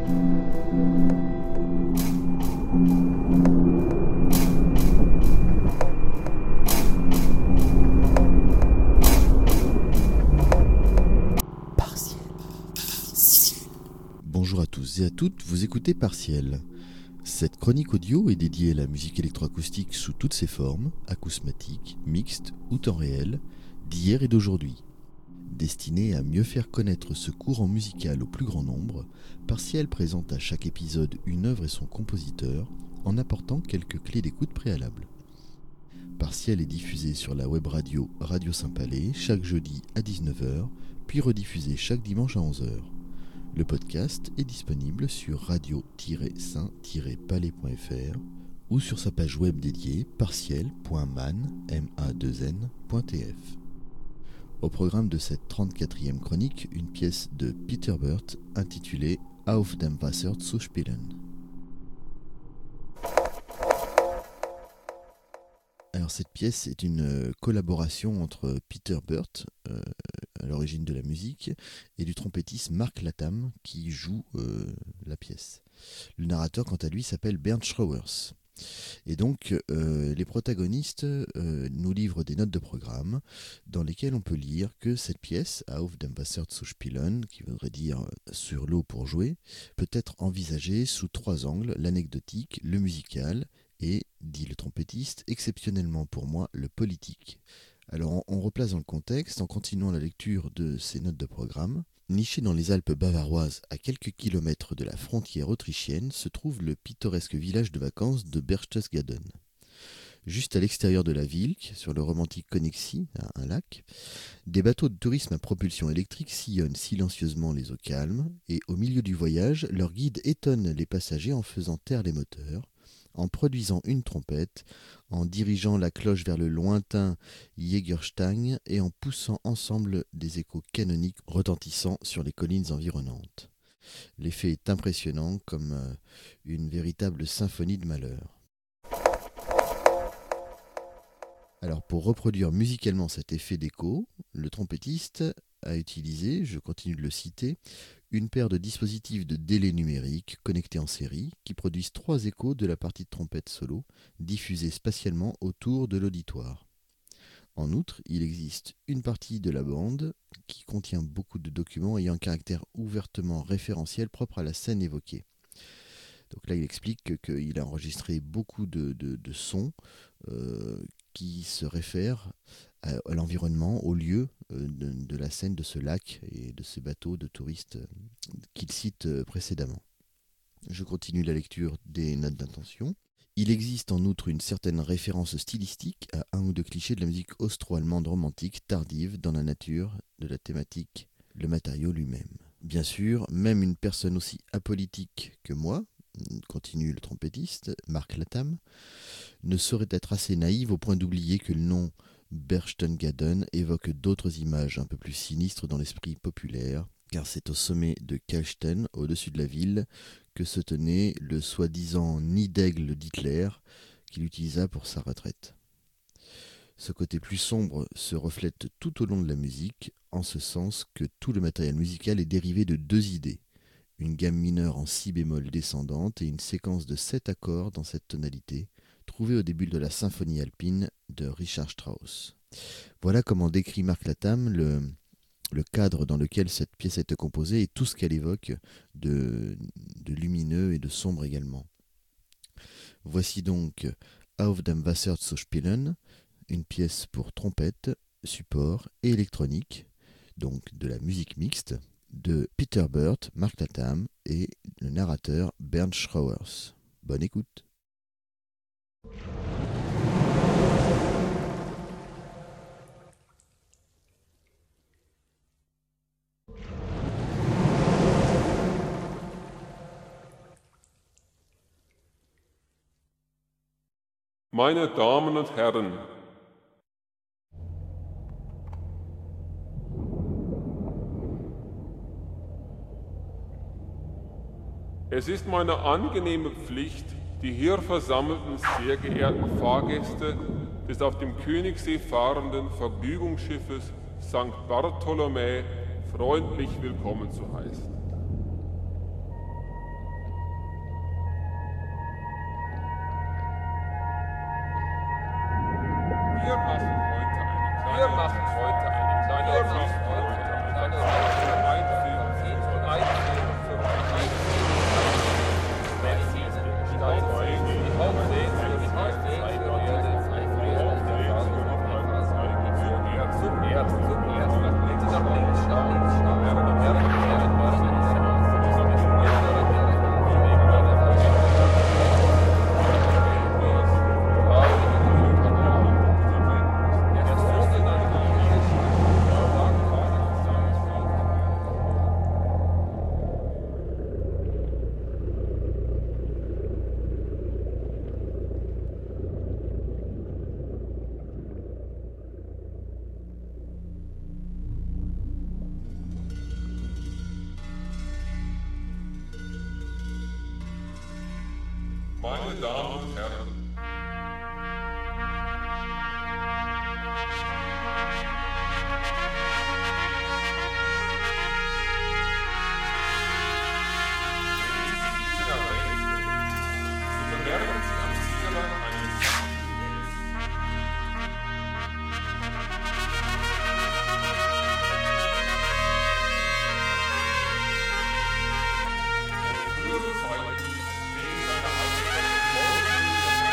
Bonjour à tous et à toutes, vous écoutez Partiel. Cette chronique audio est dédiée à la musique électroacoustique sous toutes ses formes, acousmatique, mixte ou temps réel, d'hier et d'aujourd'hui. Destinée à mieux faire connaître ce courant musical au plus grand nombre, Partiel présente à chaque épisode une œuvre et son compositeur, en apportant quelques clés d'écoute préalables. Partiel est diffusé sur la web radio Radio Saint-Palais chaque jeudi à 19h, puis rediffusé chaque dimanche à 11h. Le podcast est disponible sur radio-saint-palais.fr ou sur sa page web dédiée partiel.man.tf. Au programme de cette 34e chronique, une pièce de Peter Burt intitulée Auf dem Wasser zu spielen. Alors cette pièce est une collaboration entre Peter Burt, à l'origine de la musique, et du trompettiste Mark Latham qui joue la pièce. Le narrateur quant à lui s'appelle Bernd Schroers. Et donc les protagonistes nous livrent des notes de programme dans lesquelles on peut lire que cette pièce, Auf dem Wasser zu spielen, qui voudrait dire sur l'eau pour jouer, peut être envisagée sous trois angles, l'anecdotique, le musical et, dit le trompettiste, exceptionnellement pour moi, le politique. Alors on replace dans le contexte en continuant la lecture de ces notes de programme. Niché dans les Alpes bavaroises à quelques kilomètres de la frontière autrichienne se trouve le pittoresque village de vacances de Berchtesgaden. Juste à l'extérieur de la ville, sur le romantique Königssee, un lac, des bateaux de tourisme à propulsion électrique sillonnent silencieusement les eaux calmes et au milieu du voyage, leur guide étonne les passagers en faisant taire les moteurs, en produisant une trompette, en dirigeant la cloche vers le lointain Jägerstein et en poussant ensemble des échos canoniques retentissant sur les collines environnantes. L'effet est impressionnant comme une véritable symphonie de malheur. Alors pour reproduire musicalement cet effet d'écho, le trompettiste a utilisé, je continue de le citer, une paire de dispositifs de délai numérique connectés en série qui produisent trois échos de la partie de trompette solo diffusée spatialement autour de l'auditoire. En outre, il existe une partie de la bande qui contient beaucoup de documents ayant un caractère ouvertement référentiel propre à la scène évoquée. Donc là, il explique qu'il a enregistré beaucoup de sons qui se réfèrent à l'environnement, au lieu de la scène de ce lac et de ce bateau de touristes qu'il cite précédemment. Je continue la lecture des notes d'intention. Il existe en outre une certaine référence stylistique à un ou deux clichés de la musique austro-allemande romantique tardive dans la nature de la thématique, le matériau lui-même. Bien sûr, même une personne aussi apolitique que moi, continue le trompettiste, Mark Latham, ne saurait être assez naïve au point d'oublier que le nom Berchtesgaden évoque d'autres images un peu plus sinistres dans l'esprit populaire, car c'est au sommet de Kelstein, au-dessus de la ville, que se tenait le soi-disant nid d'aigle d'Hitler qu'il utilisa pour sa retraite. Ce côté plus sombre se reflète tout au long de la musique, en ce sens que tout le matériel musical est dérivé de deux idées, une gamme mineure en si bémol descendante et une séquence de 7 accords dans cette tonalité, trouvée au début de la symphonie alpine de Richard Strauss. Voilà comment décrit Mark Latham le cadre dans lequel cette pièce a été composée et tout ce qu'elle évoque de lumineux et de sombre également. Voici donc Auf dem Wasser zu spielen, une pièce pour trompette, support et électronique, donc de la musique mixte, de Peter Burt, Mark Latham et le narrateur Bernd Schroers. Bonne écoute. Meine Damen und Herren, es ist meine angenehme Pflicht, die hier versammelten sehr geehrten Fahrgäste des auf dem Königssee fahrenden Vergnügungsschiffes St. Bartholomä freundlich willkommen zu heißen. Meine Damen und Herren, so bemerken Sie am Ziegerrand einen sanften Wels. Frühere Zeiten stehen seine Hauptstadt morgen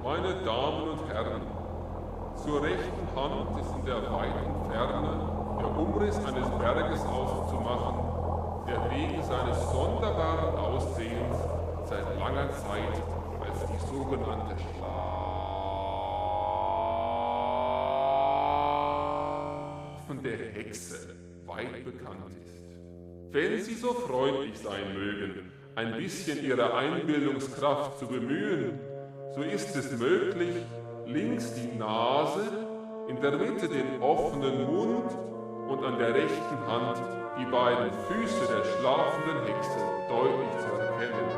Meine Damen und Herren, zur rechten Hand ist in der weiten Ferne der Umriss eines Berges auszumachen, der wegen seines sonderbaren Aussehens seit langer Zeit als die sogenannte Schlafen der Hexe weit bekannt ist. Wenn Sie so freundlich sein mögen, ein bisschen Ihre Einbildungskraft zu bemühen, so ist es möglich, links die Nase, in der Mitte den offenen Mund und an der rechten Hand die beiden Füße der schlafenden Hexe deutlich zu erkennen.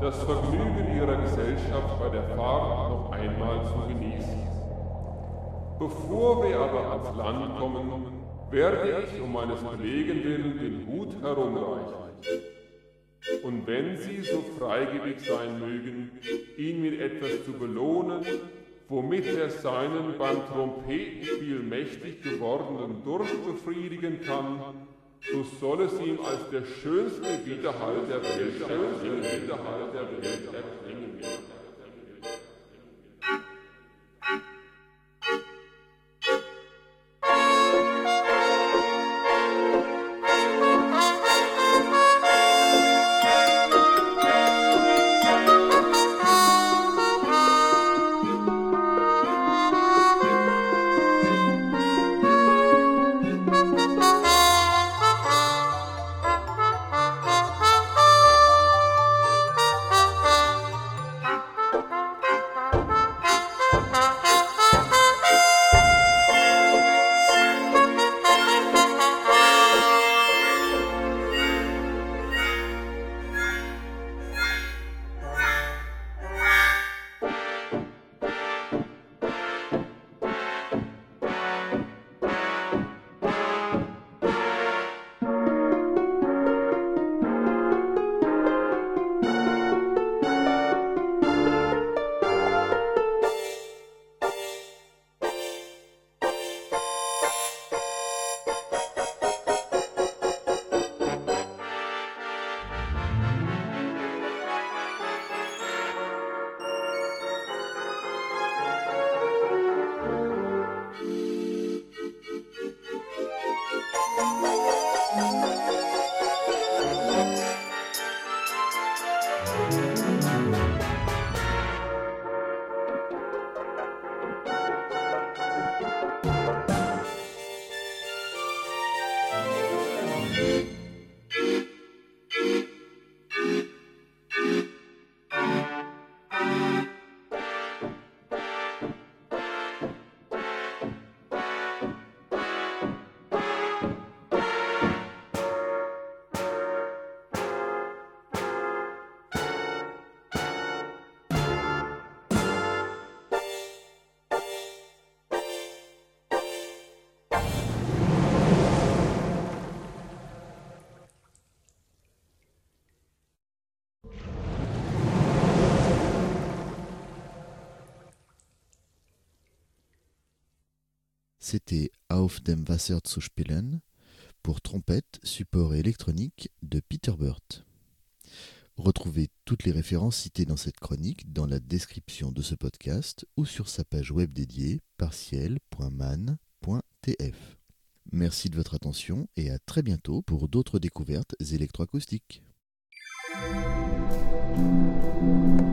das Vergnügen ihrer Gesellschaft bei der Fahrt noch einmal zu genießen. Bevor wir aber ans Land kommen, werde ich um meines Kollegen willen den Hut herumreichen. Und wenn Sie so freigebig sein mögen, ihn mit etwas zu belohnen, womit er seinen beim Trompetenspiel mächtig gewordenen Durst befriedigen kann, so soll es ihm als der schönste Widerhall der Welt erklingen. C'était Auf dem Wasser zu spielen pour trompette, support électronique de Peter Burt. Retrouvez toutes les références citées dans cette chronique dans la description de ce podcast ou sur sa page web dédiée partiel.man.tf. Merci de votre attention et à très bientôt pour d'autres découvertes électroacoustiques.